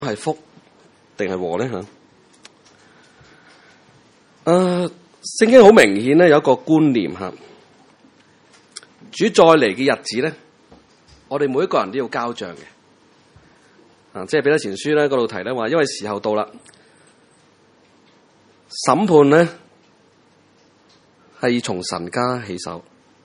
係福定係禍咧吓？聖經好明顯咧有一個觀念吓，主再嚟嘅日子咧，我哋每一個人都要交賬嘅。即係彼得前書咧嗰度提咧話，因為時候到啦，審判咧係從神家起手。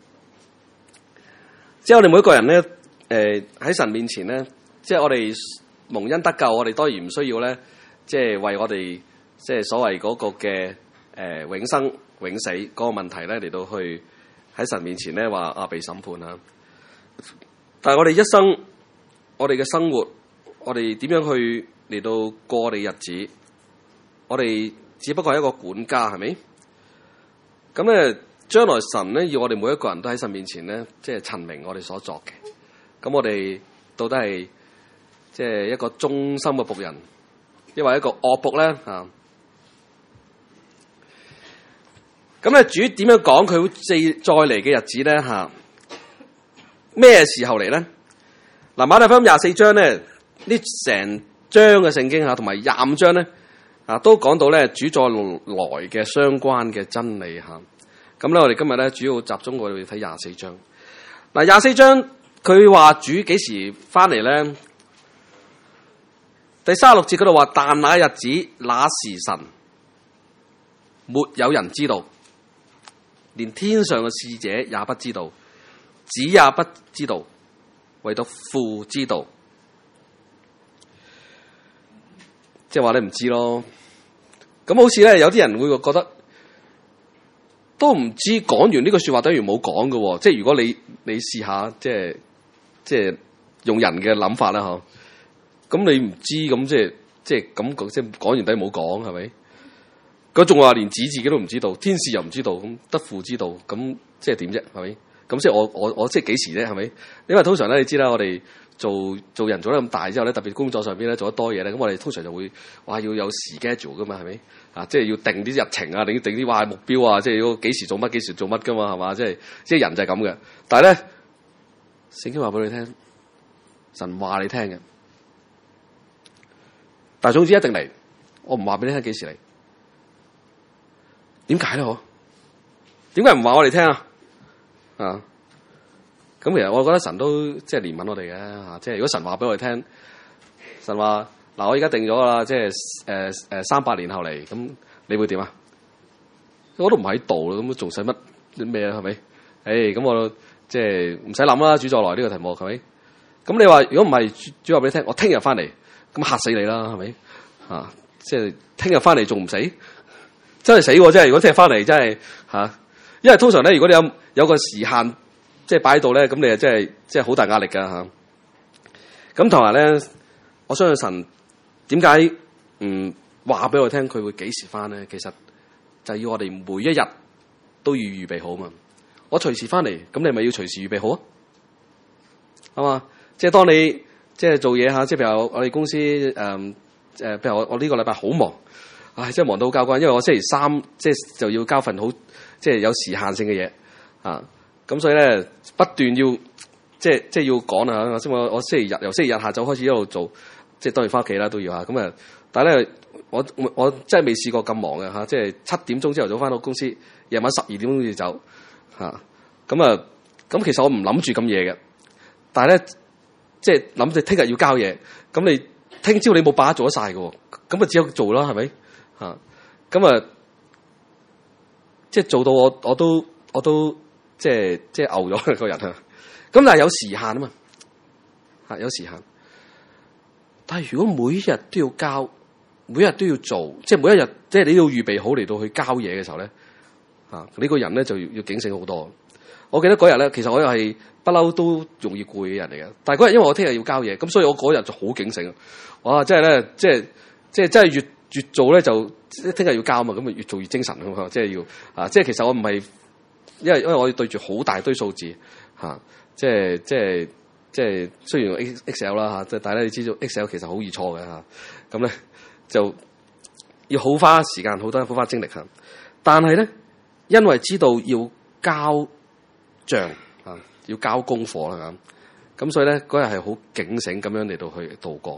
即係我哋每一個人咧，喺神面前咧，即係我哋蒙恩得救，我哋當然唔需要咧，即係為我哋即係所謂嗰個嘅永生永死嗰個問題咧嚟到去喺神面前咧話被審判啊。但係我哋一生，我哋嘅生活，我哋點樣去嚟到過我哋日子？我哋只不過係一個管家，係咪？咁咧，將來神咧要我哋每一個人都喺神面前咧，即係陳明我哋所作嘅。咁我哋到底係即係一個忠心嘅僕人，抑或一個惡僕咧？咁咧，主點樣講佢會再嚟嘅日子咧？咩時候嚟咧？嗱，馬太福音24章咧，呢成章嘅聖經同埋25章咧，都講到咧主再來嘅相關嘅真理吓。咁咧，我哋今日咧主要集中我哋睇24章。嗱，24章佢話主幾時翻嚟咧？第36節嗰度話，但那日子那時辰，沒有人知道，連天上嘅使者也不知道，子也不知道，唯獨父知道。即係話你唔知咯。咁好似咧，有啲人會覺得都唔知，講完呢個說話等於冇講嘅。即係如果你試下，即係用人嘅諗法啦，嗬。咁你唔知，咁即係咁講，即係講完等於冇講，係咪？佢仲話連子自己都唔知道，天使又唔知道，咁得父知道，咁即係點啫？係咪？咁即係我即係幾時咧？係咪？因為通常咧，你知啦，我哋做人做得咁大之後咧，特別工作上邊咧做得多嘢咧，咁我哋通常就會話要有 schedule 噶嘛，係咪？即係要定啲日程啊，定啲目標啊，即係要幾時做乜，幾時做乜噶嘛，係嘛？即係人就係咁嘅。但係咧，聖經話俾你聽，神話你聽嘅。但係總之一定嚟，我唔話俾你聽幾時嚟。點解咧？點解唔話我哋聽啊？咁其實我覺得神都即係憐憫我哋嘅，即係如果神話俾我哋聽，神話嗱，我而家定咗啦，即係300年後嚟，咁你會點啊？我都唔喺度啦，咁仲使乜咩啊？係咪？咁我即係唔使諗啦，主再來呢個題目係咪？咁你話如果唔係主話俾你聽，我聽日翻嚟，咁嚇死你啦，係咪？即係聽日翻嚟仲唔死？真係死喎！真係如果聽日翻嚟真係因為通常咧，如果你有個時限，即係擺喺度咧，咁你即係好大壓力噶吓。咁同埋咧，我相信神點解唔話俾我聽佢會幾時翻咧？其實就係要我哋每一日都要預備好嘛。我隨時翻嚟，咁你咪要隨時預備好啊？係嘛？即係當你即係做嘢吓，即係譬如我哋公司譬如我呢個禮拜好忙。真係忙到好交關，因為我星期三即係就要交份好即係有時限性嘅嘢咁所以咧不斷要即係要趕啊！我星期日由星期日下晝開始一路做，即係當然翻屋企啦都要咁但係咧我真係未試過咁忙嘅即係7點鐘朝頭早翻到公司，夜晚12點鐘先走咁其實我唔諗住咁夜嘅，但係咧即係諗住聽日要交嘢，咁你聽朝你冇把握做得晒嘅，咁只有做啦，係咪？即係做到我都即係嘔咗個人咁但係有時限啊嘛，有時限。但係如果每一日都要交，每一日都要做，即係每一日即係你要預備好嚟到去交嘢嘅時候咧，你個人咧就要警醒好多。我記得嗰日咧，其實我又係不嬲都容易攰嘅人嚟嘅，但係嗰日因為我聽日要交嘢，咁所以我嗰日就好警醒。哇！即係咧，即係真係越做咧就聽日要交嘛，咁咪越做越精神咁即係要即係其實我唔係因為我要對住好大堆數字即係雖然用 Excel 啦但係咧你知道 Excel 其實好易錯嘅咁咧就要好花時間，好花精力但係咧因為知道要交賬要交功課啦咁所以咧嗰日係好警醒咁樣嚟到去度過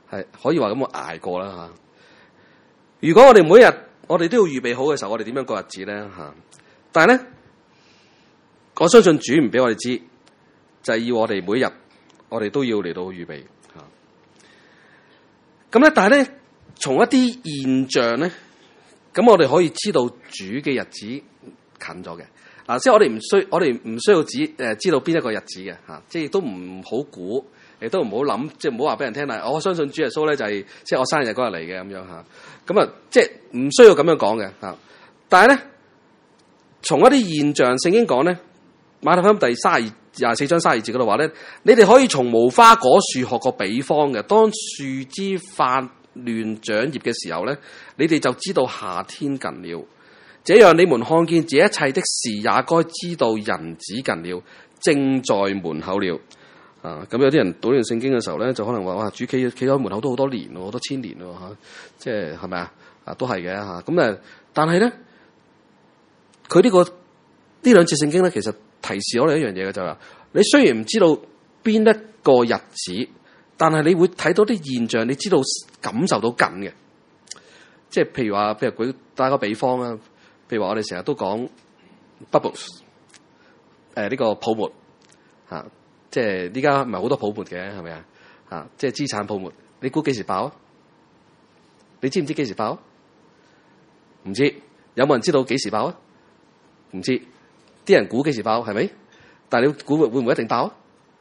係可以話咁捱過啦嚇。如果我哋每日我哋都要預備好嘅時候，我哋點樣過日子咧嚇？但係咧，我相信主唔俾我哋知，就係要我哋每日我哋都要嚟到預備嚇。咁咧，但係咧，從一啲現象咧，咁我哋可以知道主嘅日子近咗嘅。即係我哋唔需要知道邊一個日子嘅嚇，即係亦都唔好估，亦都唔好諗，即係唔好話俾人聽啦。我相信主耶穌咧就係即係我生日嗰日嚟嘅咁樣嚇，咁啊即係唔需要咁樣講嘅嚇。但係咧，從一啲現象，聖經講咧，馬太福音第24章32節嗰度話咧，你哋可以從無花果樹學個比方嘅，當樹枝發亂長葉嘅時候咧，你哋就知道夏天近了。這樣你們看見這一切的事，也該知道人子近了，正在門口了。咁有啲人讀完聖經嘅時候咧，就可能話：哇，主企喺門口都好多年咯，好多千年咯嚇，即係係咪啊？都係嘅嚇。咁但係咧，佢呢兩節聖經咧，其實提示我哋一樣嘢嘅就係話，你雖然唔知道邊一個日子，但係你會睇到啲現象，你知道感受到緊嘅。即係譬如打個比方啦。譬如話我哋成日都講 bubbles， 呢個泡沫嚇，即係依家唔係好多泡沫嘅係咪啊？嚇，即係資產泡沫，你估幾時爆啊？你知唔知幾時爆啊？唔知，有冇人知道幾時爆啊？唔知，啲人估幾時爆係咪？但係你估會唔會一定爆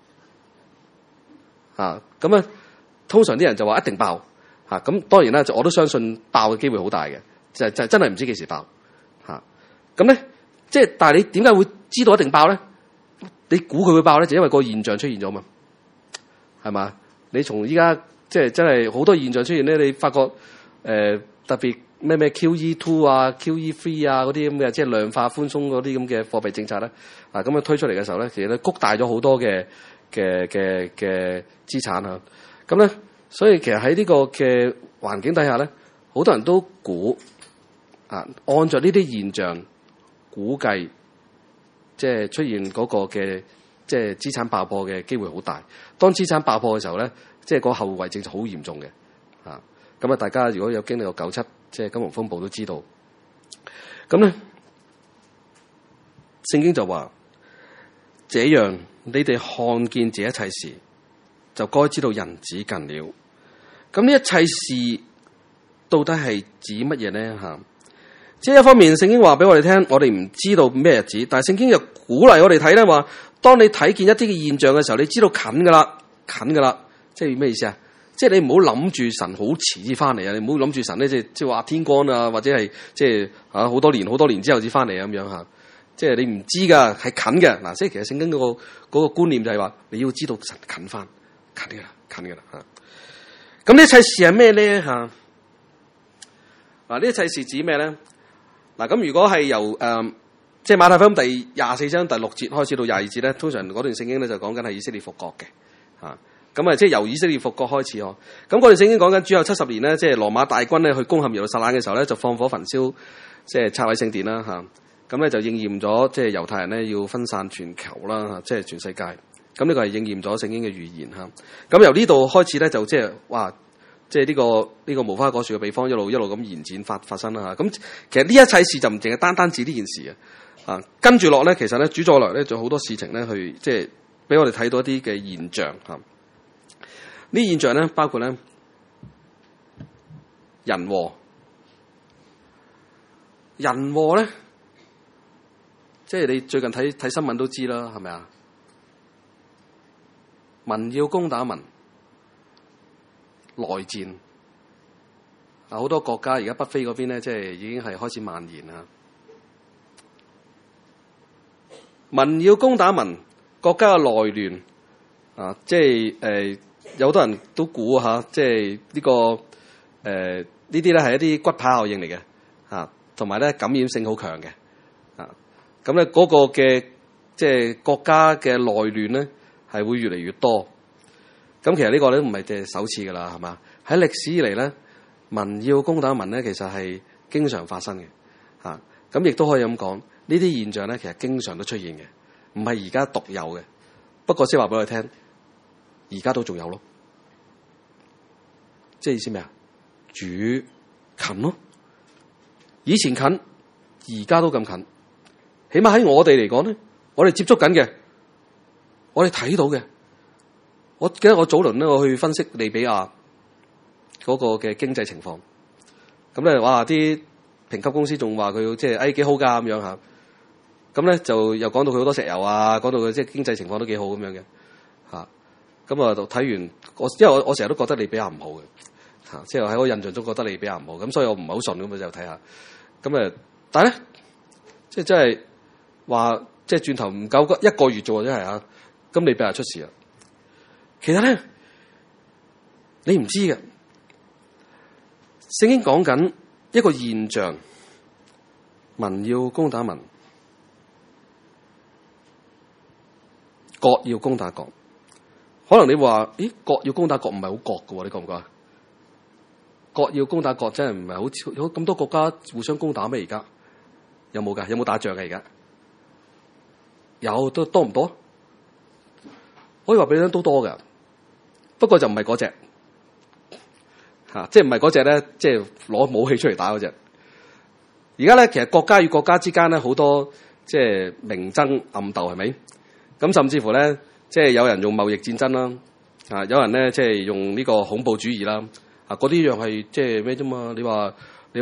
啊？咁啊，通常啲人就話一定爆嚇，咁當然啦，我都相信爆嘅機會好大嘅，就真係唔知幾時爆。咁咧，即係，但係你點解會知道一定爆咧？你估佢會爆咧，就因為個現象出現咗嘛，係嘛？你從依家即係真係好多現象出現咧，你發覺特別咩 QE2 啊、QE3 啊嗰啲咁嘅，即係量化寬鬆嗰啲咁嘅貨幣政策咧，咁樣推出嚟嘅時候咧，其實咧谷大咗好多嘅資產啊。咁咧，所以其實喺呢個嘅環境底下咧，好多人都估按照呢啲現象。估計即係出現嗰個嘅即係資產爆破嘅機會好大。當資產爆破嘅時候咧，即係個後遺症就好嚴重嘅嚇。咁啊，大家如果有經歷過97即係金融風暴都知道。咁咧，聖經就話：這樣你哋看見這一切事，就該知道人子近了。咁呢一切事到底係指乜嘢咧嚇？即係一方面，聖經話俾我哋聽，我哋唔知道咩日子，但係聖經又鼓勵我哋睇咧，話當你睇見一啲嘅現象嘅時候，你知道近噶啦，即係咩意思啊？即係你唔好諗住神好遲至翻嚟啊！你唔好諗住神咧，即係話天光啊，或者係即係好多年之後至翻嚟啊咁樣嚇。即係你唔知噶，係近嘅嗱。即係其實聖經嗰個觀念就係話，你要知道神近翻，近噶啦嚇。咁呢一切事係咩咧嚇？嗱，呢一切事指咩咧？嗱，咁如果係由即係馬太福音第24章第6節開始到22節咧，通常嗰段聖經咧就講緊係以色列復國嘅嚇。咁即係由以色列復國開始嗬。咁嗰段聖經講緊主後70年咧，即係羅馬大軍咧去攻陷耶路撒冷嘅時候咧，就放火焚燒，即係拆毀聖殿啦嚇。咁咧就應驗咗，即係猶太人咧要分散全球啦，即係全世界。咁呢個係應驗咗聖經嘅預言嚇。咁由呢度開始咧，就即係哇！即係呢個無花果樹嘅比方一路咁延展發生啦嚇。咁其實呢一切事就唔淨係單單指呢件事啊。跟住落咧，其實咧主再來咧，仲有好多事情咧去即係俾我哋睇到一啲嘅現象嚇。呢現象咧包括咧人禍咧，即係你最近睇新聞都知啦，係咪啊？民要攻打民。內戰好多國家而家北非嗰邊咧，即係已經係開始蔓延啦。民要攻打民，國家嘅內亂即係有好多人都估下，即係呢個呢啲咧係一啲骨牌效應嚟嘅嚇，同埋咧感染性好強嘅咁咧嗰個嘅即係國家嘅內亂咧係會越嚟越多。咁其實呢個咧唔係即係首次噶啦，係嘛？喺歷史以嚟咧，民要攻打民咧，其實係經常發生嘅嚇。咁亦都可以咁講，呢啲現象咧，其實經常都出現嘅，唔係而家獨有嘅。不過先話俾我哋聽，而家都仲有咯。 即係意思咩啊？主近咯，以前近，而家都咁近。起碼喺我哋嚟講咧，我哋接觸緊嘅，我哋睇到嘅。我記得我早輪咧，我去分析利比亞嗰個嘅經濟情況。咁咧，哇！啲評級公司仲話佢即係幾好㗎咁樣嚇。咁咧就又講到佢好多石油啊，講到佢即係經濟情況都幾好咁樣嘅嚇。咁啊，睇完因為我成日都覺得利比亞唔好嘅嚇，即係喺我印象中覺得利比亞唔好，咁所以我唔係好信咁啊，就睇下。咁但係咧，即係真係話即係轉頭唔夠一個月做真係啊，咁利比亞出事啦。其實咧，你唔知嘅，聖經講緊一個現象，民要攻打民，國要攻打國。可能你話，咦，國要攻打國唔係好國嘅喎，你覺唔覺啊？國要攻打國真係唔係好有咁多國家互相攻打咩？而家有冇㗎？有冇打仗嘅而家？有，都多唔多？可以話俾你聽都多㗎，不過就唔係嗰隻嚇，即係唔係嗰隻咧，即係攞武器出嚟打嗰隻。而家咧，其實國家與國家之間咧好多即係明爭暗鬥，係咪？咁甚至乎咧，即係有人用貿易戰爭啦，啊，有人咧即係用呢個恐怖主義啦，啊，嗰啲樣係即係咩啫嘛？你話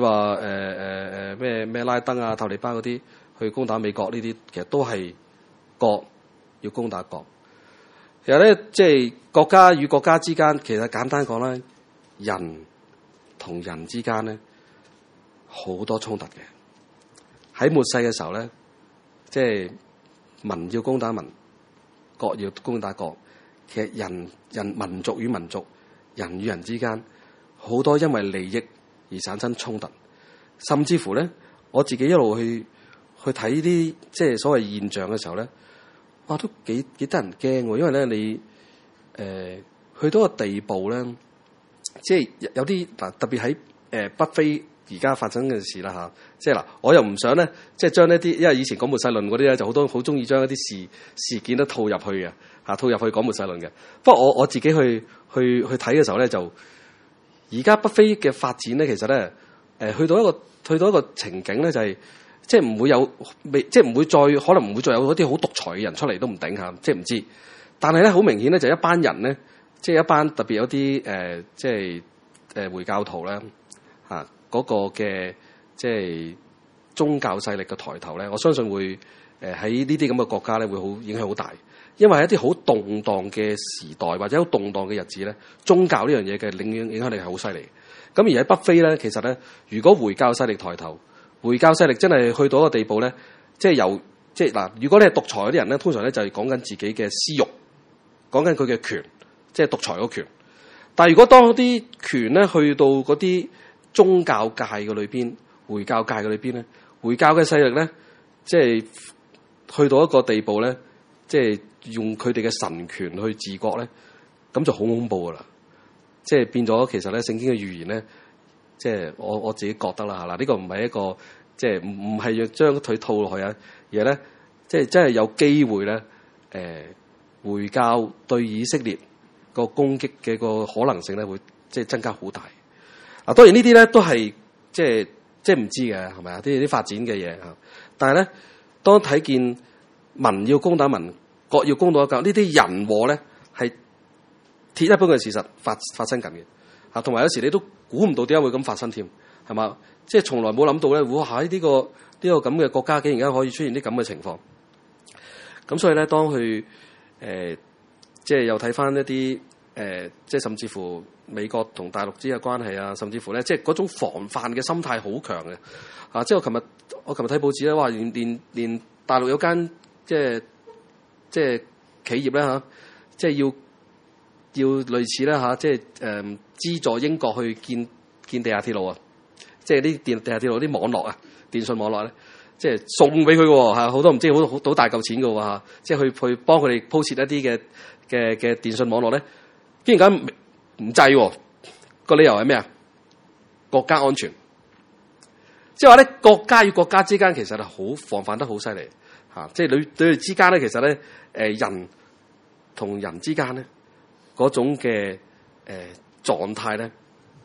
咩拉登啊、塔利班嗰啲去攻打美國呢啲，其實都係國要攻打國。其實咧，即係國家與國家之間，其實簡單講啦，人同人之間咧好多衝突嘅。喺末世嘅時候咧，即係民要攻打民，國要攻打國。其實人民族與民族、人與人之間，好多因為利益而產生衝突，甚至乎咧，我自己一路去睇呢啲即係所謂現象嘅時候咧，哇，都幾得人驚喎！因為咧，你去到個地步咧，即係有啲嗱，特別喺北非而家發生嘅事啦嚇，即係嗱，我又唔想咧，即係將一啲，因為以前講末世論嗰啲咧，就好多好中意將一啲事件都套入去嘅嚇，套入去講末世論嘅。不過我自己去睇嘅時候咧，就而家北非嘅發展咧，其實咧去到一個情景咧，就係即係唔會有即係唔會再可能唔會再有嗰啲好獨裁嘅人出嚟都唔頂嚇，即係唔知。但係咧，好明顯咧，就一班人咧，即係一班特別有啲即係回教徒咧嚇嗰個嘅即係宗教勢力嘅抬頭咧，我相信會喺呢啲咁嘅國家咧會好影響好大，因為喺一啲好動盪嘅時代或者好動盪嘅日子咧，宗教呢樣嘢嘅影響力係好犀利。咁而喺北非咧，其實咧，如果回教勢力抬頭，回教勢力真係去到一個地步咧，即係即係嗱，如果你係獨裁嗰啲人咧，通常咧就係講緊自己嘅私欲，講緊佢嘅權，即係獨裁嗰權。但係如果當啲權咧去到嗰啲宗教界嘅裏邊，回教界嘅裏邊咧，回教嘅勢力咧，即係去到一個地步咧，即係用佢哋嘅神權去治國咧，咁就好恐怖噶啦。即係變咗，其實咧聖經嘅預言咧，即係我自己覺得啦嚇嗱，呢個唔係一個即係唔係要將佢套落去啊，而係咧即係真係有機會咧，回教對以色列個攻擊嘅個可能性咧，會即係增加好大。嗱，當然呢啲咧都係即係唔知嘅，係咪啊？啲發展嘅嘢嚇。但係咧，當睇見民要攻打民，國要攻打國，呢啲人禍咧係鐵一般嘅事實發生緊嘅嚇。同埋有時你都估唔到點解會咁發生添，係嘛？即係從來冇諗到咧，哇！喺呢個咁嘅國家，竟然間可以出現啲咁嘅情況。咁所以咧，當佢即係又睇翻一啲即係甚至乎美國同大陸之間嘅關係啊，甚至乎咧，即係嗰種防範嘅心態好強嘅啊！即係我琴日睇報紙咧，話連大陸有間即係企業咧嚇，即係要類似咧嚇，即係資助英國去建地下鐵路啊！即係啲地下鐵路啲網絡啊，電信網絡咧，即係送俾佢嘅喎嚇，好多唔知好大嚿錢嘅喎嚇，即係去幫佢哋鋪設一啲嘅電信網絡咧，竟然間唔制喎，個理由係咩啊？國家安全，即係話咧，國家與國家之間其實係好防範得好犀利嚇，即係你哋之間咧，其實咧人同人之間咧嗰種嘅狀態咧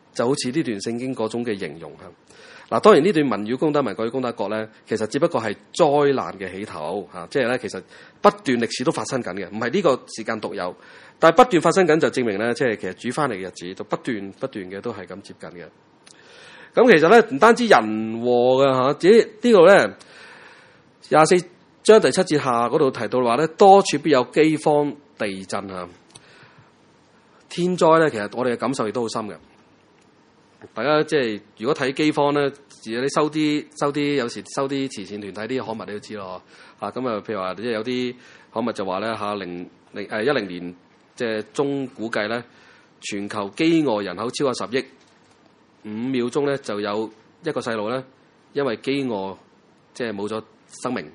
就好似呢段聖經嗰種嘅形容嗱，當然呢段民與攻打民，國與攻打國咧，其實只不過係災難嘅起頭即係咧，其實不斷歷史都發生緊嘅，唔係呢個時間獨有，但係不斷發生緊就證明咧，即係其實主翻嚟嘅日子就不斷嘅都係咁接近嘅。咁其實咧唔單止人禍嘅自己呢度咧24章第7節下嗰度提到話咧，多處必有饑荒、地震天災咧，其實我哋嘅感受亦都好深嘅。大家即係如果睇饑荒咧，你收啲有時收啲慈善團體啲刊物，你都知咯。咁譬如話，即係有啲刊物就話咧10年即係中估計咧，全球飢餓人口超過10億，5秒鐘咧就有一個細路咧，因為飢餓即係冇咗生命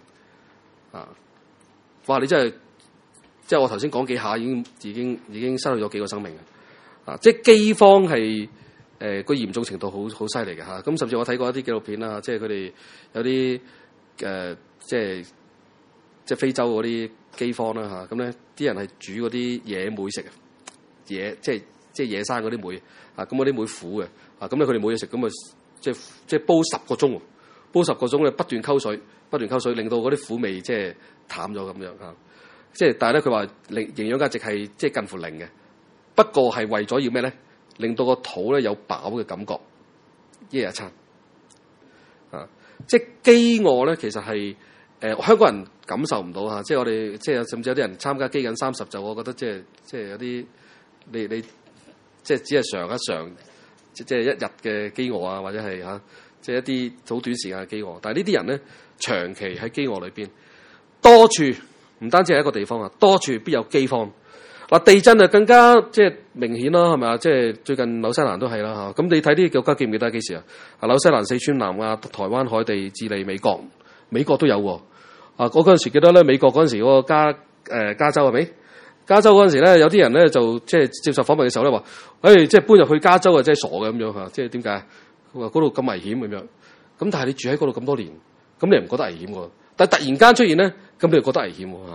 哇！你真係即係我頭先講幾下已經失去咗幾個生命即係飢荒係個嚴重程度好犀利嘅咁甚至我睇過一啲紀錄片啦，即係佢哋有啲即係非洲嗰啲饑荒啦咁咧啲人係煮嗰啲野莓食即係野生嗰啲莓咁嗰啲莓苦嘅咁咧佢哋冇嘢食咁即係煲10個鐘，煲10個鐘咧不斷溝水，令到嗰啲苦味即係淡咗咁樣即係但係咧佢話營養價值係即係近乎零嘅，不過係為咗要咩咧？令到個肚咧有飽嘅感覺，一日一餐即係飢餓咧，其實係香港人感受唔到即係我哋即係甚至有啲人參加飢饉30就，我覺得即係有啲你即係只係嘗一嘗，即係一日嘅飢餓或者係即係一啲好短時間嘅飢餓，但係呢啲人咧長期喺飢餓裏邊，多處唔單止係一個地方多處必有饑荒。地震就更加即係明顯啦，係咪即係最近紐西蘭都係啦咁你睇啲國家記唔記得幾時紐西蘭、四川、南亞、台灣、海地、智利、美國都有喎。我嗰陣時記得咧，美國嗰陣時嗰個加州係咪？加州嗰陣時咧，有啲人咧就即係接受訪問嘅時候咧話，即係搬入去加州即係傻嘅咁樣即係點解？佢話嗰度咁危險咁樣。咁但係你住喺嗰度咁多年，咁你唔覺得危險喎？但係突然間出現咧，咁你又覺得危險喎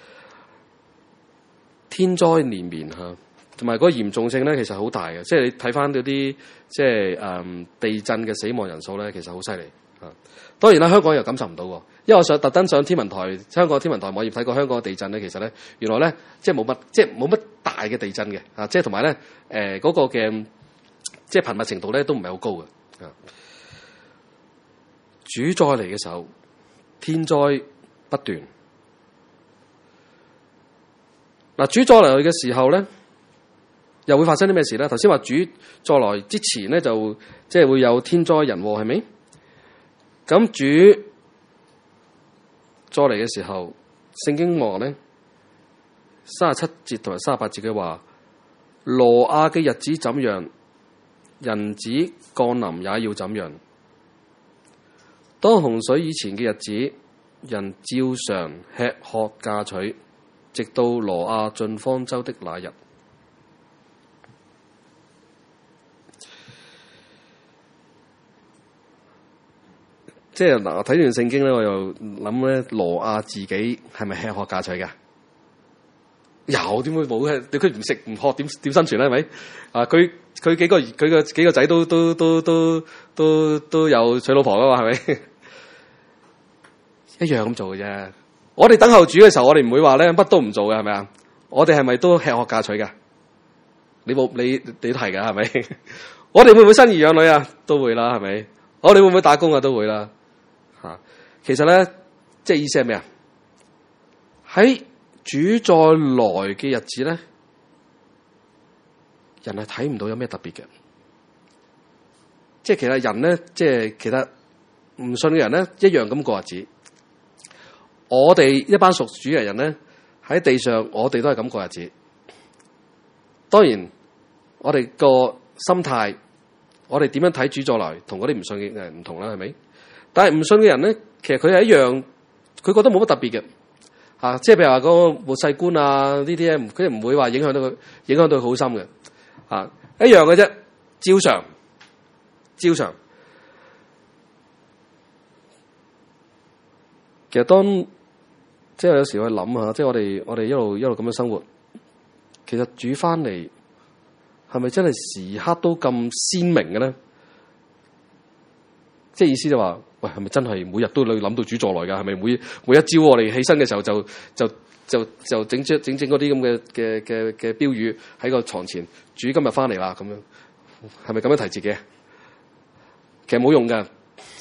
天災連綿同埋嗰個嚴重性咧，其實好大嘅。即係你睇翻嗰啲即係地震嘅死亡人數咧，其實好犀利當然啦，香港又感受唔到喎，因為我特登上天文台香港天文台網頁睇過香港嘅地震咧，其實咧原來咧即係冇乜大嘅地震嘅即係同埋咧嗰個嘅即係頻密程度咧都唔係好高嘅主再嚟嘅時候，天災不斷。主再嚟嘅時候咧，又會發生啲咩事咧？頭先話主再來之前咧，就即係會有天災人禍，係咪？咁主再嚟嘅時候，聖經話咧37節同埋38節嘅話，挪亞嘅日子怎樣，人子降臨也要怎樣。當洪水以前嘅日子，人照常吃喝嫁娶，直到挪亞進方舟的那日。即係嗱，我睇完聖經咧，我又諗咧，挪亞自己係咪吃喝嫁娶㗎？有點會冇嘅？佢唔食唔喝點生存咧？係咪？佢幾個仔都有娶老婆噶嘛？係咪？一樣咁做嘅啫。我哋等候主嘅時候，我哋唔會話咧乜都唔做嘅，係咪啊？我哋係咪都吃喝嫁娶噶？你都係噶，係咪？我哋會唔會生兒養女啊？都會啦，係咪？我哋會唔會打工啊？都會啦。其實咧，即係意思係咩啊？喺主再來嘅日子咧，人係睇唔到有咩特別嘅。即係其實人咧，即係其實唔信嘅人咧，一樣咁過日子。我哋一班屬主嘅人咧，喺地上，我哋都係咁過日子。當然，我哋個心態，我哋點樣睇主再來，同嗰啲唔信嘅人唔同啦，係咪？但係唔信嘅人咧，其實佢係一樣，佢覺得冇乜特別嘅，即係譬如話嗰個末世觀啊呢啲咧，佢唔會話影響到佢好深嘅，一樣嘅啫，照常。其實當即係有時去諗下，即係我哋一路咁樣生活，其實主翻嚟係咪真係時刻都咁鮮明嘅咧？即係意思就話，喂，係咪真係每日都你諗到主再來㗎？係咪每一朝我哋起身嘅時候就整嗰啲咁嘅標語喺個床前，主今日翻嚟啦咁樣，係咪咁樣提自己？其實冇用㗎，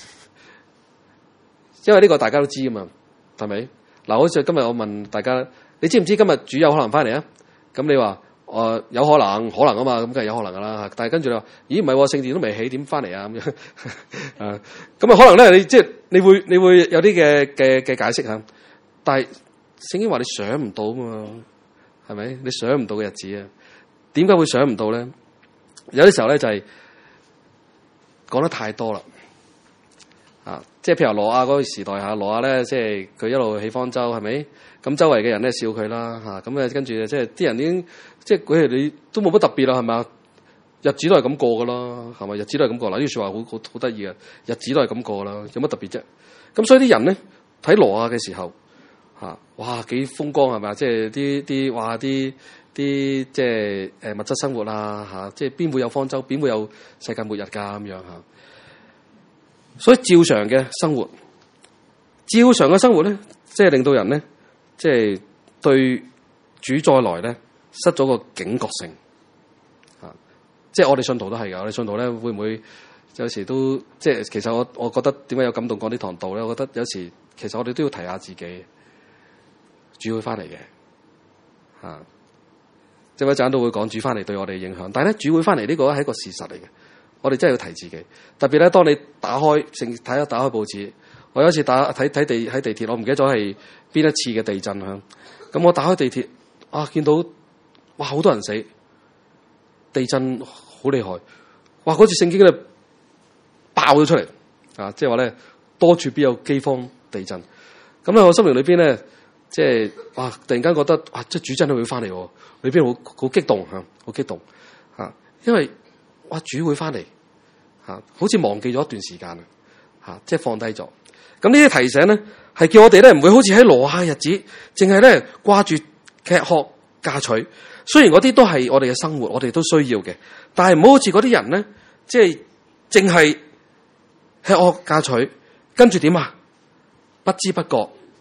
因為呢個大家都知㗎嘛，係咪？嗱，好似今日我問大家，你知唔知今日主有可能翻嚟啊？咁你話有可能啊嘛，咁梗係有可能噶啦。但係跟住你話，咦唔係喎，聖殿都未起，點翻嚟啊？咁樣咁啊，可能咧你會有啲嘅解釋嚇。但係聖經話你想唔到嘛，係咪？你想唔到嘅日子啊？點解會想唔到咧？有啲時候咧就係講得太多啦。即係譬如羅亞嗰個時代嚇，羅亞咧即係佢一路起方舟，係咪？咁周圍嘅人咧笑佢啦嚇，咁跟住即係啲人已經即係佢哋你都冇乜特別啦，係咪啊？日子都係咁過噶啦，係咪？日子都係咁過啦，呢句説話好得意嘅，日子都係咁過啦，有乜特別啫？咁所以啲人咧睇羅亞嘅時候嚇，哇幾風光係咪啊？即係啲即係物質生活啊嚇，即係邊會有方舟，邊會有世界末日㗎咁樣嚇。所以照常嘅生活，咧，即係令到人咧，即係對主再來咧，失咗個警覺性。即係我哋信徒都係㗎，我哋信徒咧會唔會有時都即係其實我覺得點解有感動講呢堂道咧？我覺得有時其實我哋都要提下自己，主會翻嚟嘅嚇。即係一陣都會講主翻嚟對我哋影響，但係咧主會翻嚟呢個係一個事實嚟嘅。我哋真係要提自己，特別咧，當你打開報紙，我有一次喺地鐵，我唔記得咗係邊一次嘅地震嚇。咁我打開地鐵，見到哇好多人死，地震好厲害，哇嗰次聖經咧爆咗出嚟即係話咧多處必有饑荒地震。咁喺我心靈裏邊咧，即係哇突然間覺得即係主真係會翻嚟喎，裏邊好激動嚇，好激動嚇，因為哇主會翻嚟好似忘記咗一段時間即係放低咗。咁呢啲提醒咧，係叫我哋咧唔會好似喺羅亞日子，淨係咧掛住吃喝嫁娶。雖然嗰啲都係我哋嘅生活，我哋都需要嘅，但係唔好好似嗰啲人咧，即係淨係吃喝嫁娶，跟住點啊？不知不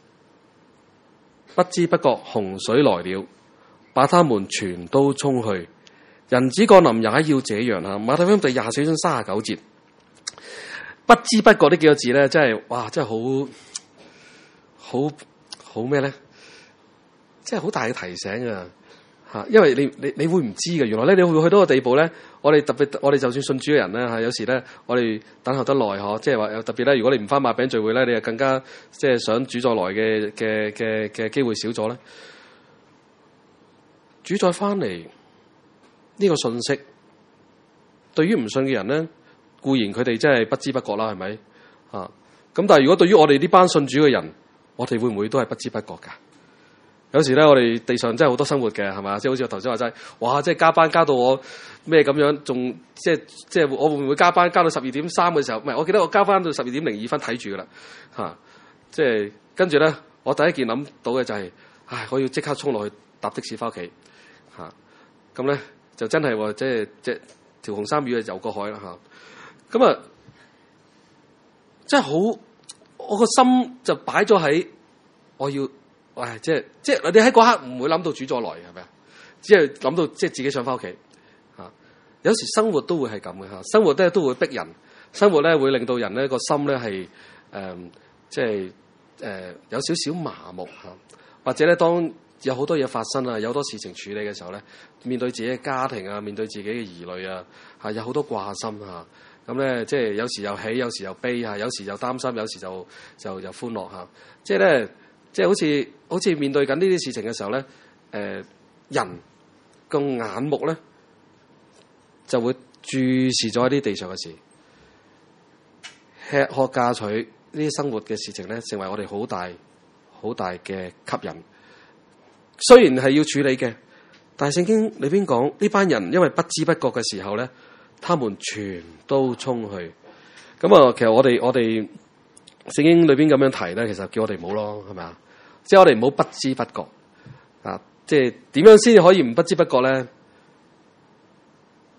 覺洪水來了，把他們全都沖去。人子降臨也要這樣啊！馬太福音第24章39節，不知不覺呢幾個字咧，真係哇，真係好咩咧？真係好大嘅提醒啊！因為你會唔知嘅，原來咧你會去到個地步咧，我哋就算信主嘅人咧有時咧我哋等候得耐即係話特別咧，如果你唔返擘餅聚會咧，你就更加即係想主再來嘅機會少咗咧。主再返嚟。呢個信息對於唔信嘅人咧，固然佢哋真係不知不覺啦，係咪咁？但係如果對於我哋呢班信主嘅人，我哋會唔會都係不知不覺㗎？有時咧，我哋地上真係好多生活嘅，係嘛？即係好似我頭先話齋，哇！即係加班加到我咩咁樣，仲即係我會唔會加班加到12:03嘅時候？唔係，我記得我加班到12:02睇住㗎啦即係跟住咧，我第一件諗到嘅就係，我要即刻衝落去搭的士翻屋企咁咧。就真係話即係條紅衫魚就游過海啦咁啊，真係好，我個心就擺咗喺我要，即係你喺嗰刻唔會諗到主再來係咪啊？只係諗到即係自己想翻屋企有時生活都會係咁嘅生活咧都會逼人，生活咧會令到人咧個心咧係即係有少少麻木或者咧當有好多嘢發生有好多事情處理嘅時候咧，面對自己嘅家庭面對自己嘅兒女有好多掛心咁咧，即係有時又喜，有時又悲有時又擔心，有時就歡樂即係咧，即係好似面對緊呢啲事情嘅時候咧，人個眼目咧就會注視咗喺啲地上嘅事，吃喝嫁娶呢啲生活嘅事情咧，成為我哋好大嘅吸引。雖然係要處理嘅，但係聖經裏邊講呢班人因為不知不覺嘅時候咧，他們全都衝去。咁其實我哋聖經裏邊咁樣提咧，其實叫我哋唔好咯，係咪啊？即係我哋唔好不知不覺即係點樣先可以唔不知不覺咧？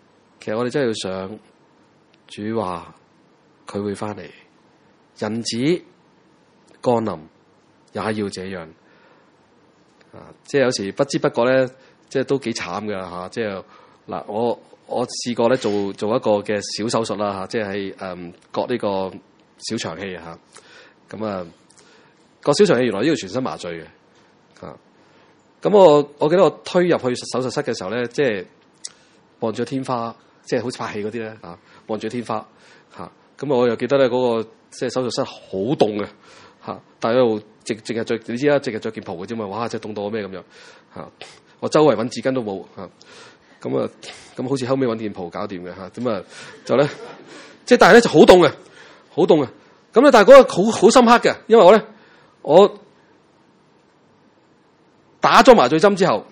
其實我哋真係要想主話佢會翻嚟，人子降臨也要這樣即係有時不知不覺咧，即係都幾慘噶吓。即係嗱，我試過咧做一個嘅小手術啦吓，即係割呢個小腸氣吓。咁啊，割小腸氣原來呢要全身麻醉嘅吓。咁我記得我推入去手術室嘅時候咧，即係望住天花，即係好似拍戲嗰啲咧吓，望住天花吓。咁我又記得咧嗰個即係手術室好凍嘅吓，但係喺度淨係着，你知啦，淨係着件袍嘅啫嘛，哇！真係凍到我咩咁樣吓，我周圍揾紙巾都冇吓，咁好似後尾揾件袍搞掂嘅吓，咁啊就咧，即係但係咧就好凍嘅，好凍嘅，咁咧但係嗰個好深刻嘅，因為我打咗麻醉針之後，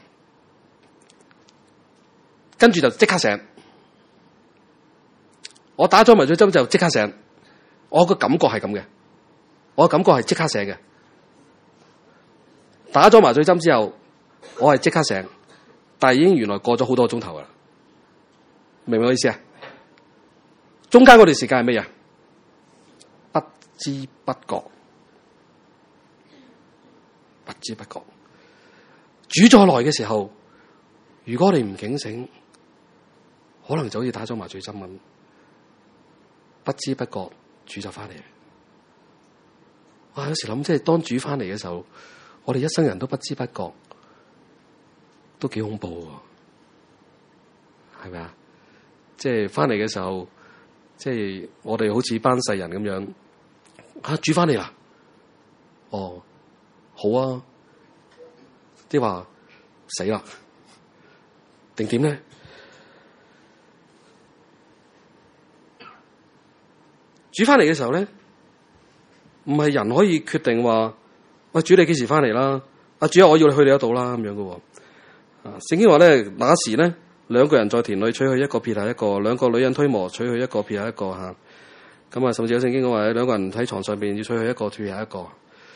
跟住就即刻醒。我打咗麻醉針就即刻醒，我個感覺係咁嘅，我個感覺係即刻醒嘅。打咗麻醉針之後，我係即刻醒，但係已經原來過咗好多個鐘頭噶啦，明唔明我意思啊？中間嗰段時間係咩啊？不知不覺，不知不覺。主再來嘅時候，如果你唔警醒，可能就好似打咗麻醉針咁。不知不覺，主就翻嚟。哇！有時諗，即係當主翻嚟嘅時候，我哋一生人都不知不覺，都幾恐怖喎，係咪啊？即係翻嚟嘅時候，即係我哋好似班世人咁樣，主翻嚟啦！哦，好啊，即係話死啦，定點咧？主翻嚟嘅時候咧，唔係人可以決定話，喂，主你幾時翻嚟啦？主我要你去你嗰度啦，咁樣嘅。聖經話咧，那時咧，兩個人在田裏取去一個撇下一個，兩個女人推磨取去一個撇下一個吓。咁啊，甚至有聖經講話，兩個人喺床上邊要取去一個撇下一個。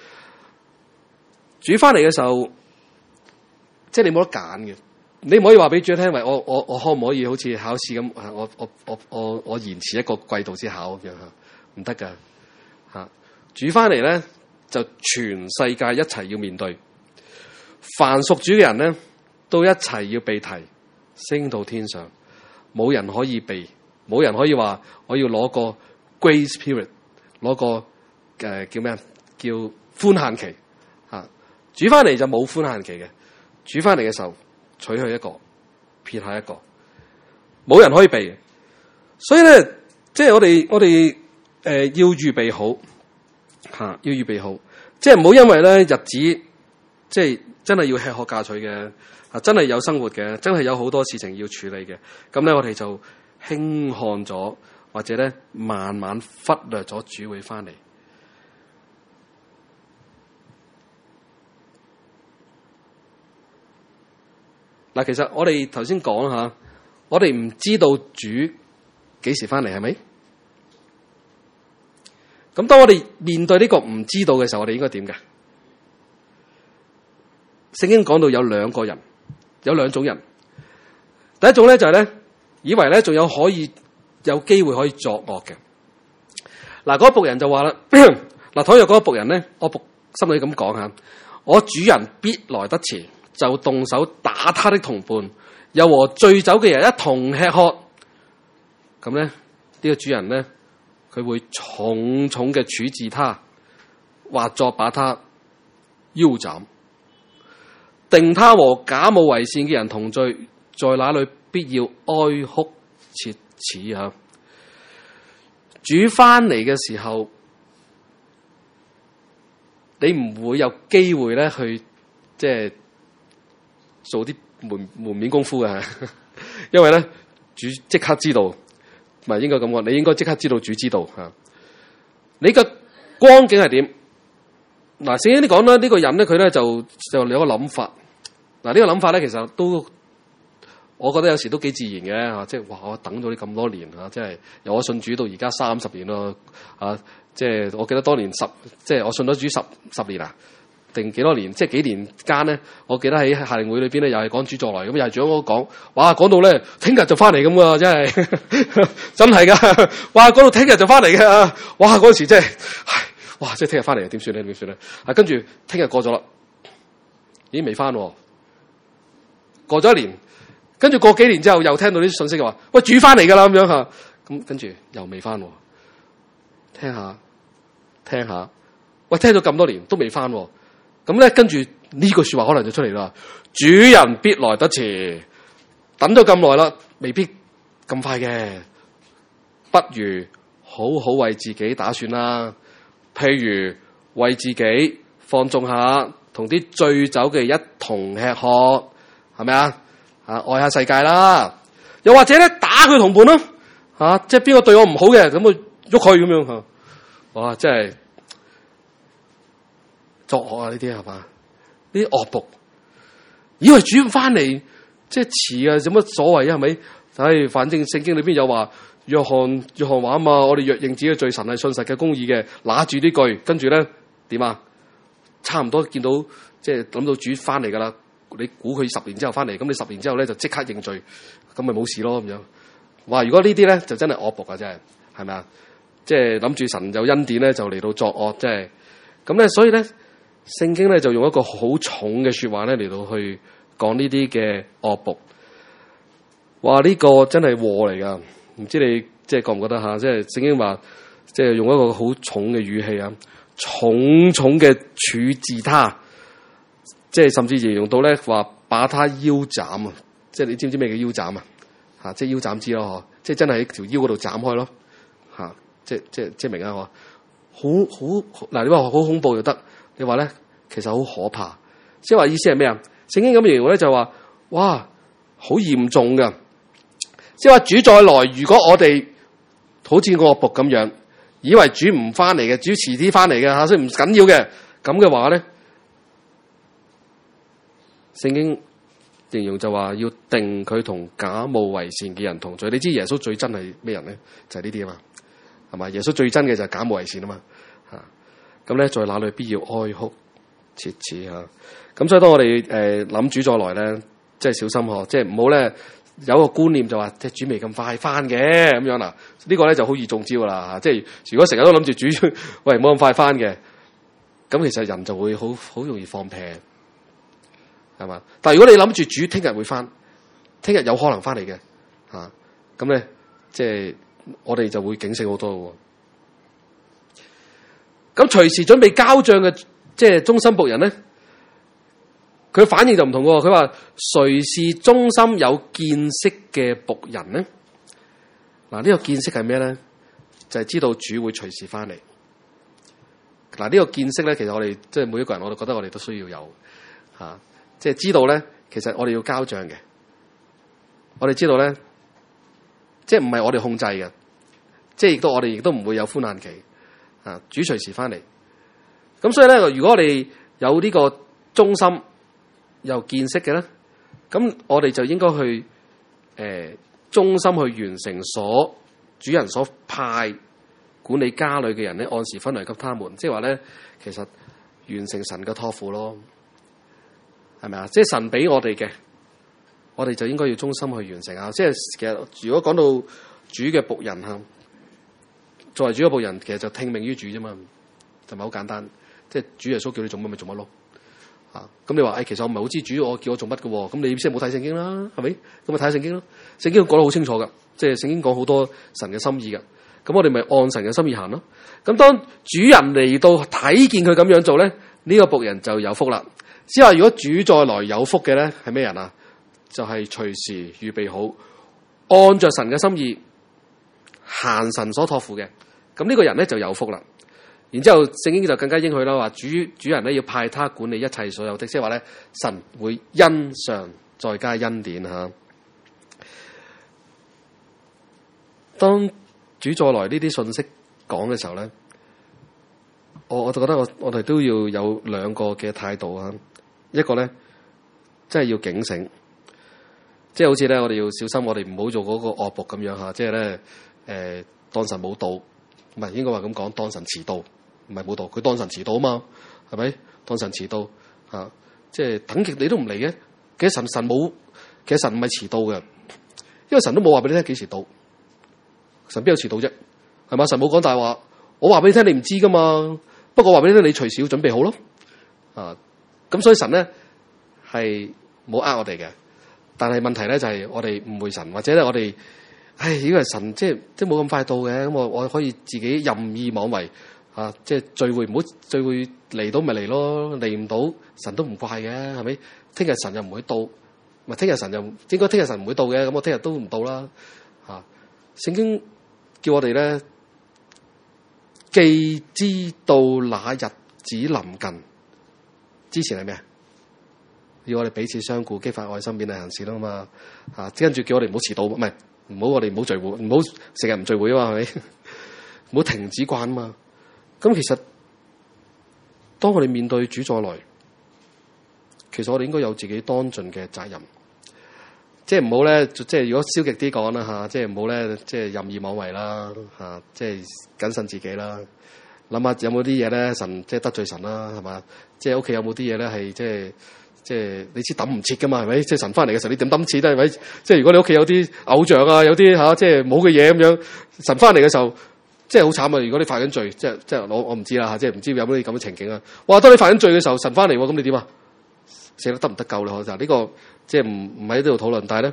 主翻嚟嘅時候，即係你冇得揀嘅，你唔可以話俾主聽，喂，我可唔可以好似考試咁？我延遲一個季度先考咁樣吓。唔得噶吓，主翻嚟咧就全世界一齊要面對，凡屬主嘅人咧都一齊要被提升到天上，冇人可以避，冇人可以話我要攞個 grace period， 攞個叫咩啊？叫寬限期吓。主翻嚟就冇寬限期嘅，主翻嚟嘅時候取去一個，撇下一個，冇人可以避。所以咧，即係我哋。要預備好吓，要預備好，即係唔好因為咧日子，即係真係要吃喝嫁娶嘅，真係有生活嘅，真係有好多事情要處理嘅，咁咧我哋就輕看咗，或者咧慢慢忽略咗主會翻嚟。嗱，其實我哋頭先講吓，我哋唔知道主幾時翻嚟，係咪？咁當我哋面對呢個唔知道嘅時候，我哋應該點嘅？聖經講到有兩個人，有兩種人。第一種咧就係咧，以為咧仲有機會可以作惡嘅。嗱，嗰個僕人就話啦，嗱，倘若嗰個僕人咧，我心裏咁講吓，我主人必來得遲，就動手打他的同伴，又和醉酒嘅人一同吃喝。咁咧，呢個主人咧，佢會重重嘅處置他，或作把他腰斬，定他和假冒為善嘅人同罪，在那裏必要哀哭切齒啊！主翻嚟嘅時候，你唔會有機會咧去即係做啲門面功夫嘅，因為咧主即刻知道。唔係應該咁講，你應該即刻知道主知道吓。你個光景係點？嗱，聖經你講啦，呢個人咧，佢咧就有個諗法。嗱，呢個諗法咧，其實都我覺得有時都幾自然嘅吓，即係哇！我等咗你咁多年吓，即係由我信主到而家30年咯，啊，即係我記得當年即係我信咗主十年啊， 定幾多年，即係幾年間咧，我記得喺夏令會裏邊咧，又係講主再來，咁又係長嗰講，哇，講到咧聽日就翻嚟咁噶，真係真係噶，哇，講到聽日就翻嚟嘅，哇，嗰陣時真係，哇，即係聽日翻嚟點算咧？點算咧？跟住聽日過咗啦，已經未翻，過咗一年，跟住過幾年之後又聽到啲信息話，喂，主翻嚟噶啦咁樣吓，咁跟住又未翻，聽下，喂，聽咗咁多年都未翻。咁咧，跟住呢句說話可能就出嚟啦。主人必來得遲，等咗咁耐啦，未必咁快嘅。不如好好為自己打算啦。譬如為自己放縱下，同啲醉酒嘅一同吃喝，係咪啊？愛下世界啦。又或者咧，打佢同伴咯。即係邊個對我唔好嘅，咁我喐佢咁樣吓。哇，真係作惡啊！呢啲係嘛？呢啲惡僕，以為主翻嚟即係遲啊，有乜所謂啊？係咪？反正聖經裏邊有話，約翰話啊嘛，我哋若認自己嘅罪，神係信實嘅、公義嘅，拿住呢句，跟住咧點啊？差唔多見到即係諗到主翻嚟噶啦。你估佢10年之後翻嚟，咁你10年之後咧就即刻認罪，咁咪冇事咯咁樣。哇！如果呢啲咧就真係惡僕啊，真係係咪啊？即係諗住神有恩典咧，就嚟到作惡，即係咁咧。所以咧，聖經咧就用一個好重嘅說話咧嚟到去講呢啲嘅惡僕。哇！呢個真係禍嚟噶，唔知你即係覺唔覺得吓？即係聖經話，即係用一個好重嘅語氣啊，重嘅處置他，即係甚至形容到咧話把他腰斬啊！即係你知唔知咩叫腰斬啊？即係腰斬之咯，即係真係喺條腰嗰度斬開咯，即係明啊！好嗱，你話好恐怖就得，你話咧其實好可怕，即係話意思係咩啊？聖經咁形容咧就話，哇，好嚴重噶，即係話主再來，如果我哋好似個惡僕咁樣，以為主唔翻嚟嘅，主遲啲翻嚟嘅吓，所以唔緊要嘅，咁嘅話咧，聖經形容就話要定佢同假冒為善嘅人同罪。你知耶穌最憎係咩人咧？就係呢啲啊嘛。係嘛？耶穌最憎嘅就係假冒為善啊嘛，咁咧在那裏必要哀哭切齒吓。咁所以當我哋諗主再來咧，即係小心嗬，即係唔好咧有個觀念就話即係主未咁快翻嘅咁樣嗱，呢個咧就好易中招噶啦吓。即係如果成日都諗住主喂冇咁快翻嘅，咁其實人就會好容易放屁，係嘛？但係如果你諗住主聽日會翻，聽日有可能翻嚟嘅吓，咁咧即係。我哋就會警醒好多嘅。咁隨時準備交賬嘅即係忠心僕人咧，佢反應就唔同嘅。佢話誰是忠心有見識嘅僕人咧？嗱，呢個見識係咩咧？就係知道主會隨時翻嚟。嗱，呢個見識咧，其實我哋即係每一個人，我都覺得我哋都需要有吓，即係知道咧，其實我哋要交賬嘅。我哋知道咧。即係唔係我哋控制嘅，即係我哋亦都唔會有寬限期，主隨時翻嚟。咁所以咧，如果我哋有呢個忠心又見識嘅咧，咁我哋就應該去忠心去完成主人所派管理家裏嘅人咧，按時分類給他們。即係話咧，其實完成神嘅託付咯，係咪啊？即係神俾我哋嘅。我哋就應該要忠心去完成啊！即係其實如果講到主嘅僕人吓，作為主嘅僕人，其實就聽命於主啫嘛，就咪好簡單。即係主耶穌叫你做乜咪做乜咯。咁你話其實我唔係好知主我叫我做乜嘅，咁你先冇睇聖經啦，係咪？咁咪睇聖經咯。聖經講得好清楚噶，即係聖經講好多神嘅心意噶。咁我哋咪按神嘅心意行咯。咁當主人嚟到睇見佢咁樣做咧，呢個僕人就有福啦。即係話如果主再來有福嘅咧，係咩人啊？就係隨時預備好，按着神嘅心意行神所託付嘅，咁呢個人咧就有福啦。然之後聖經就更加應許啦，話主人咧要派他管理一切所有的，即係話咧神會恩上再加恩典吓。當主再來呢啲信息講嘅時候咧，我就覺得我哋都要有兩個嘅態度啊。一個咧，真係要警醒。即係好似咧，我哋要小心，我哋唔好做嗰個惡僕咁樣吓。即係咧，當神冇到，唔係應該話咁講，當神遲到，唔係冇到，佢當神遲到啊嘛，係咪？ 當神遲到嚇，即係等極你都唔嚟嘅。其實神冇，其實神唔係遲到嘅，因為神都冇話俾你聽幾時到。神邊有遲到啫？係嘛？神冇講大話，我話俾你聽，你唔知噶嘛。不過話俾你聽，你隨時要準備好咯。啊，咁所以神咧係冇呃我哋嘅，但係問題咧就係我哋誤會神，或者咧我哋以為神即係冇咁快到嘅，咁我可以自己任意妄為啊！即係聚會唔好聚會嚟到咪嚟咯，嚟唔到神都唔怪嘅，係咪？聽日神又唔會到，咪聽日神又應該聽日神唔會到嘅，咁我聽日都唔到啦。啊，聖經叫我哋咧，既知道那日子臨近，之前係咩啊？要我哋彼此相顧，激發愛心，勉勵行善啦嘛。啊，跟住叫我哋唔好遲到，唔係唔好我哋唔好聚會，唔好成日唔聚會啊嘛，係咪？唔好停止慣啊嘛。咁其實當我哋面對主再來，其實我哋應該有自己當盡嘅責任，即係唔好咧，即係如果消極啲講啦嚇，即係唔好咧，即係任意妄為啦嚇，即係謹慎自己啦。諗下有冇啲嘢咧，神即係得罪神啦，係嘛？即係屋企有冇啲嘢咧係即係你知抌唔切噶嘛，係咪？即係神翻嚟嘅時候，你點抌切都係咪？即係如果你屋企有啲偶像啊，有啲即係冇嘅嘢咁樣，神翻嚟嘅時候，即係好慘啊！如果你犯緊罪，即係我唔知啦嚇，即係唔知有冇啲咁嘅情景啊！哇！當你犯緊罪嘅時候，神翻嚟喎，咁你點啊？死得唔得救咧？就呢個即係唔喺呢度討論，但係咧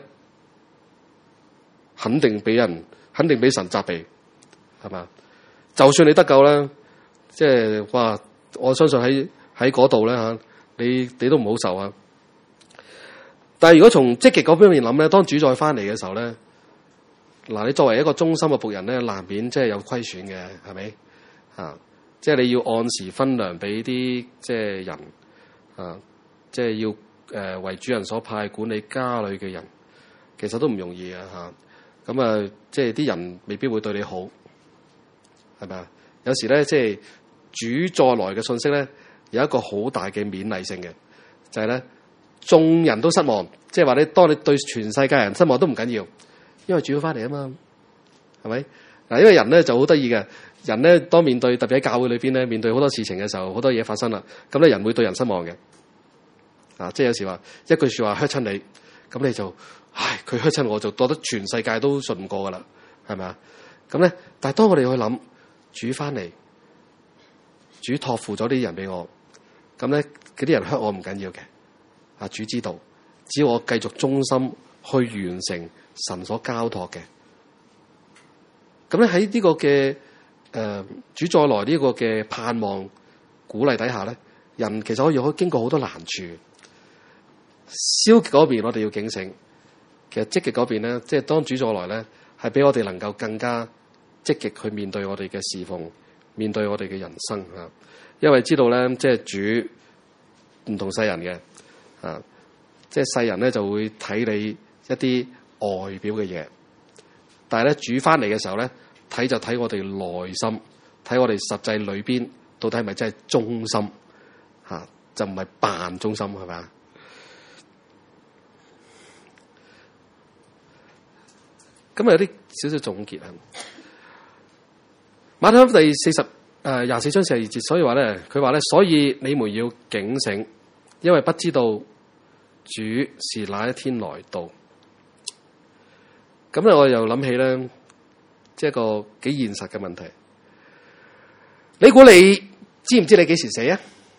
肯定俾神責備，係嘛？就算你得救啦，即係哇！我相信喺嗰度咧嚇，你都唔好受啊！但係如果從積極嗰方面諗咧，當主再翻嚟嘅時候咧，嗱，你作為一個忠心嘅僕人咧，難免即係有虧損嘅，係咪？即係你要按時分糧俾啲即係人即係要為主人所派管理家裏嘅人，其實都唔容易啊！咁啊，即係啲人未必會對你好，係咪啊？有時咧，即係主再來嘅信息咧，有一個好大嘅勉勵性嘅，就係咧，眾人都失望，即係話你當你對全世界人失望都唔緊要，因為主要翻嚟啊嘛，係咪？嗱，因為人咧就好得意嘅，人咧當面對特別喺教會裏邊咧，面對好多事情嘅時候，好多嘢發生啦，咁咧人會對人失望嘅。即係有時話一句說話 hurt 親你，咁你就佢 hurt 親我，就覺得全世界都信唔過噶啦，係咪啊？咁咧，但係當我哋去諗主翻嚟，主託付咗啲人俾我，咁咧嗰啲人 hurt 我唔緊要嘅，主知道，只要我繼續忠心去完成神所交託嘅，咁咧喺呢個嘅主再來呢個嘅盼望鼓勵底下咧，人其實可以經過好多難處。消極嗰邊我哋要警醒，其實積極嗰邊咧，即係當主再來咧，係俾我哋能夠更加積極去面對我哋嘅侍奉，面對我哋嘅人生啊！因為知道咧，即係主唔同世人嘅即係世人咧就會睇你一啲外表嘅嘢，但係咧主翻嚟嘅時候咧，睇就睇我哋內心，睇我哋實際裏邊到底係咪真係忠心就唔係扮忠心，係咪啊？咁有啲少少總結啊。馬太福音第24章42節，所以話咧，佢話咧，所以你們要警醒，因為不知道主是哪一天來到。咁咧，我又諗起咧，即係一個幾現實嘅問題。你估你知唔知你幾時死啊？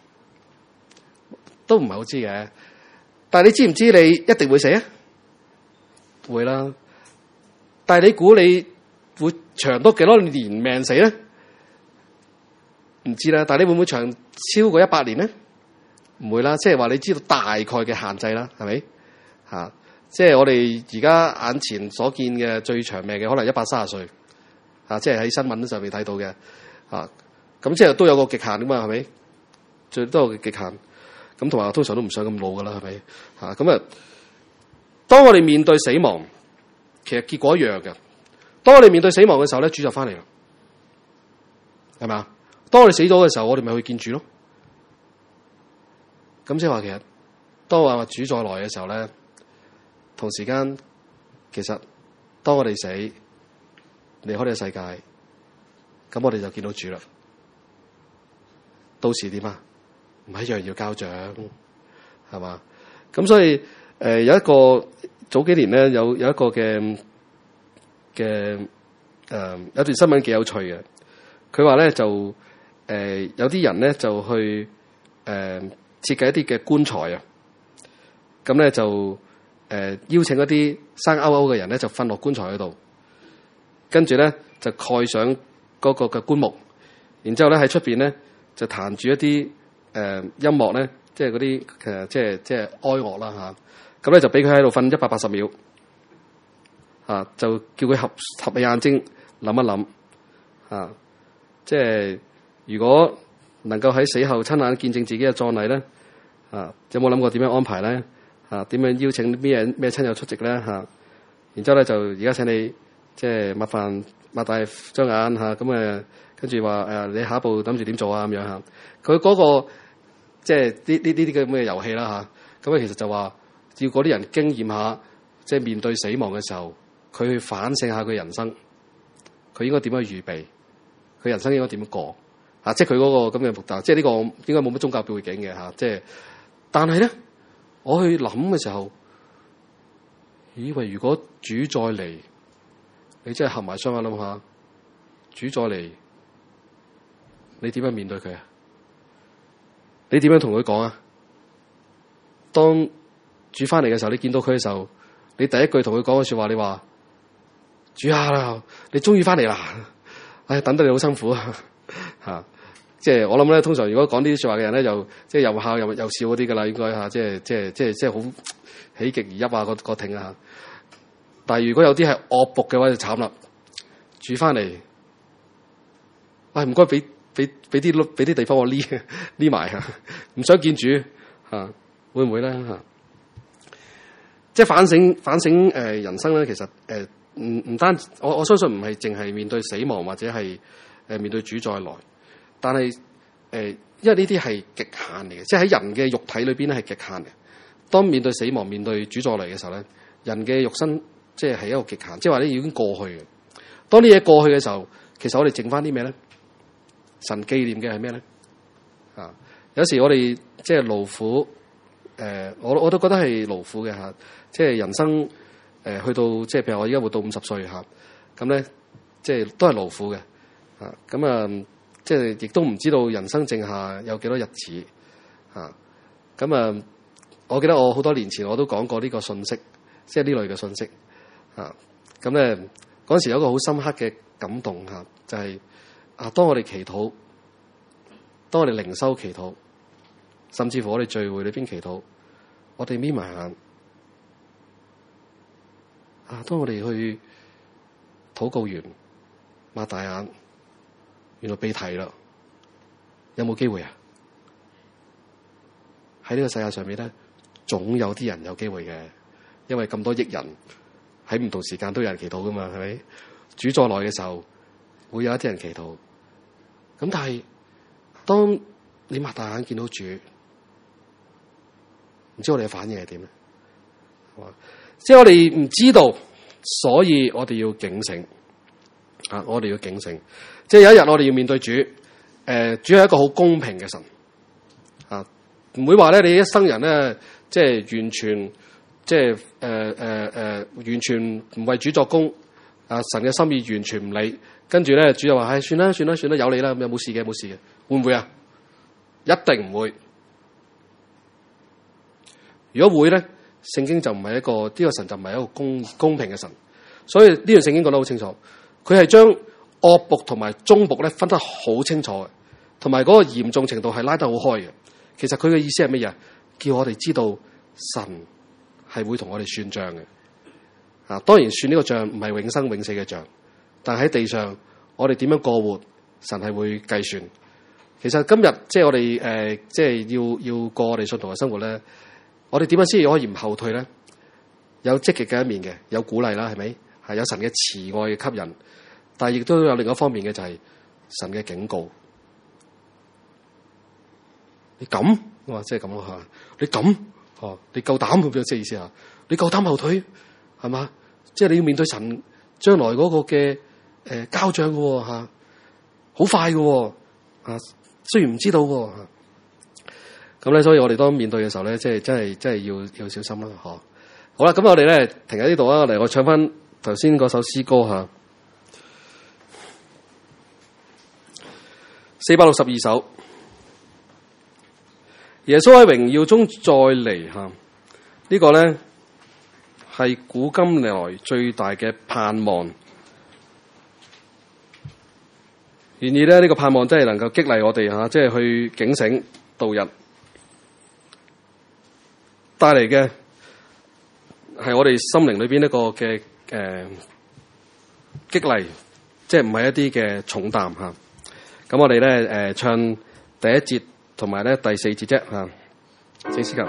都唔係好知嘅，但係你知唔知你一定會死啊？會啦。但係你估你會長多幾多年命死咧？唔知啦。但係你會唔會長超過100年咧？唔會啦。即係話你知道大概嘅限制啦，係咪？即係我哋而家眼前所見嘅最長命嘅可能130歲，即係喺新聞上面睇到嘅，咁即係都有個極限噶嘛，係咪？最多嘅極限。咁同埋通常都唔想咁老噶啦，係咪？咁當我哋面對死亡，其實結果一樣嘅。當我哋面對死亡嘅時候咧，主就翻嚟啦，係咪啊？當我哋死咗嘅時候，我哋咪去見主咯。咁即係話，其實當我話主再來嘅時候咧，同時間其實當我哋死離開呢個世界，咁我哋就見到主啦。到時點啊？ 唔係一樣要交賬，係嘛？咁所以有一個早幾年咧有一個嘅有段新聞幾有趣嘅，佢話咧就有啲人咧就去設計一啲嘅棺材啊，咁咧就邀請一啲生勾勾嘅人咧就瞓落棺材嗰度，跟住咧就蓋上嗰個嘅棺木，然之後咧喺出邊咧就彈住一啲音樂咧，即係嗰啲即係哀樂啦嚇，咁咧就俾佢喺度瞓180秒，就叫佢合起眼睛諗一諗，即係如果能夠喺死後親眼見證自己嘅葬禮咧，有冇諗過點樣安排咧？點樣邀請咩親友出席咧？然之後咧就而家請你即係擘大雙眼咁跟住話你下一步諗住點做啊咁樣嚇。佢嗰個即係呢啲咁嘅遊戲啦嚇。咁其實就話要嗰啲人經驗下，即係面對死亡嘅時候，佢去反省下佢人生，佢應該點樣預備，佢人生應該點樣過即係佢嗰個咁嘅目標。即係呢個應該冇乜宗教背景嘅嚇。即係但係咧，我去諗嘅時候，以為如果主再嚟，你真係合埋雙眼諗下，主再嚟，你點樣面對佢啊？你點樣同佢講啊？當主翻嚟嘅時候，你見到佢嘅時候，你第一句同佢講嘅說話，你話主啊，你終於翻嚟啦！唉，等得你好辛苦啊！即係我諗咧，通常如果講呢啲說話嘅人咧，就即係又笑又笑嗰啲噶啦，應該即係好喜極而泣個挺啊！但係如果有啲係惡僕嘅話，就慘啦！主翻嚟，喂，唔該俾啲地方我匿埋唔想見主會唔會咧即係反省人生咧，其實唔單我相信唔係淨係面對死亡或者係面對主再來，但係因為呢啲係極限嚟嘅，即係喺人嘅肉體裏邊咧係極限嘅。當面對死亡、面對主再來嘅時候咧，人嘅肉身即係一個極限，即係話咧已經過去嘅。當呢嘢過去嘅時候，其實我哋剩翻啲咩咧？神紀念嘅係咩咧？有時我哋即係勞苦，我都覺得係勞苦嘅即係人生去到即係譬如我而家活到50歲咁咧，即係都係勞苦嘅咁即係亦都唔知道人生剩下有幾多日子我記得我好多年前我都講過呢個信息，即係呢類嘅信息咁咧嗰陣時有一個好深刻嘅感動就係當我哋祈禱，當我哋靈修祈禱，甚至乎我哋聚會裏邊祈禱，我哋眯埋眼當我哋去禱告完，擘大眼，原來被提啦，有冇機會啊？喺呢個世界上面咧，總有啲人有機會嘅，因為咁多億人喺唔同時間都有人祈禱噶嘛，係咪？主再來嘅時候，會有一啲人祈禱。咁但係，當你擘大眼見到主，唔知我哋嘅反應係點咧？即係我哋唔知道，所以我哋要警醒我哋要警醒。即係有一日我哋要面對主，主係一個好公平嘅神唔會話咧你一生人咧，即係完全即係完全唔為主作工神嘅心意完全唔理，跟住咧主就話算啦，有你啦，有冇事嘅，會唔會啊？一定唔會。如果會咧，聖經就唔係一個呢個神就唔係一個公平嘅神，所以呢段聖經講得好清楚，佢係將惡僕同埋忠僕咧分得好清楚嘅，同埋嗰個嚴重程度係拉得好開嘅。其實佢嘅意思係乜嘢？叫我哋知道神係會同我哋算賬嘅當然算呢個賬唔係永生永死嘅賬，但喺地上我哋點樣過活，神係會計算。其實今日即係我哋即係要過我哋信徒嘅生活咧，我哋點樣先可以唔後退咧？有積極嘅一面嘅，有鼓勵啦，係咪？係有神嘅慈愛嘅吸引，但係亦都有另一方面嘅就係神嘅警告。你咁即係咁咯你咁你夠膽咁樣即係意思你夠膽後退係嘛？即係你要面對神將來嗰個嘅交賬嘅好快嘅雖然唔知道咁咧，所以我哋當面對嘅時候咧，即係真係要小心啦，嗬。好啦，咁我哋咧停喺呢度啊，嚟我唱翻頭先嗰首詩歌吓，462首。耶穌喺榮耀中再嚟吓，呢個咧係古今來最大嘅盼望。願意咧呢個盼望真係能夠激勵我哋吓，即係去警醒度日，帶嚟嘅係我哋心靈裏邊一個嘅激勵，即係唔係一啲嘅重擔吓。咁我哋咧唱第一節同埋咧第四節啫吓，請司琴。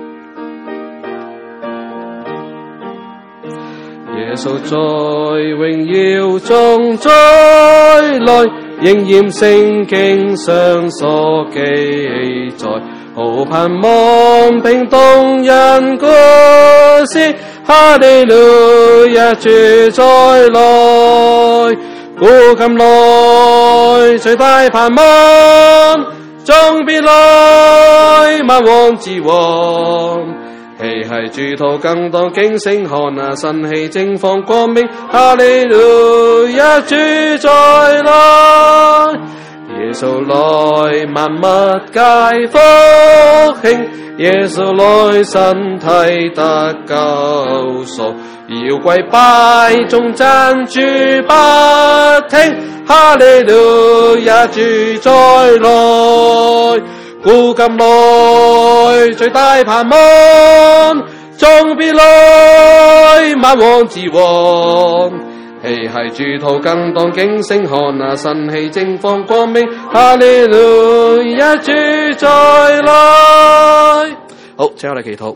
耶穌在榮耀中再來，應驗聖經上所記載，好盼望並動人故事，哈利路亞主再來，古今來最大盼望，終必來萬王之王，喜繫主徒更當警醒看那晨曦正放光明，哈利路亞主再來，耶穌來萬物皆復興，耶穌來身體得救贖，要跪拜頌讚主不停，哈利路亞主再來，古今來最大盼望，終必來萬王之王，喜繫主徒更當警醒看那晨曦正放光明，哈利路亞主再來。好，請我哋祈禱。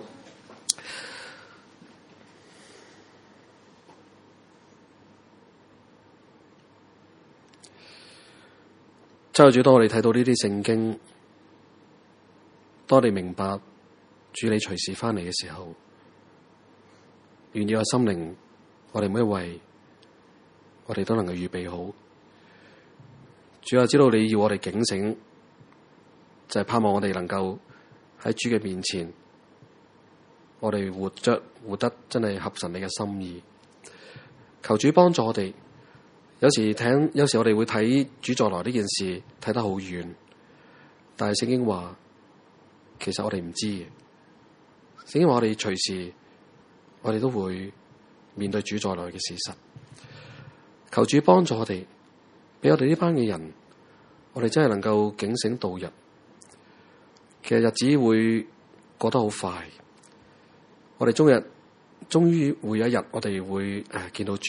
真係主，當我哋睇到呢啲聖經，當你明白主你隨時翻嚟嘅時候，願意我心靈，我哋每一位，我哋都能夠預備好。主啊，知道你要我哋警醒，就係盼望我哋能夠喺主嘅面前，我哋活得真係合神你嘅心意。求主幫助我哋。有時我哋會睇主再來呢件事睇得好遠，但係聖經話，其實我哋唔知嘅。聖經話我哋隨時，我哋都會面對主再來嘅事實。求主幫助我哋，俾我哋呢班嘅人，我哋真係能夠警醒度日。其實日子會過得好快，我哋終於會有一日，我哋會見到主。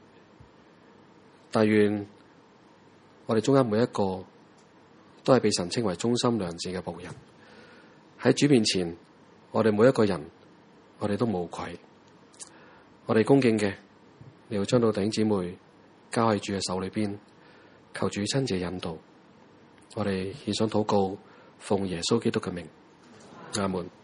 但願我哋中間每一個都係被神稱為忠心良善嘅僕人，喺主面前，我哋每一個人，我哋都無愧。我哋恭敬嘅，你要將到弟兄姊妹交喺主嘅手裏邊，求主親自引導。我哋獻上禱告，奉耶穌基督嘅名，阿門。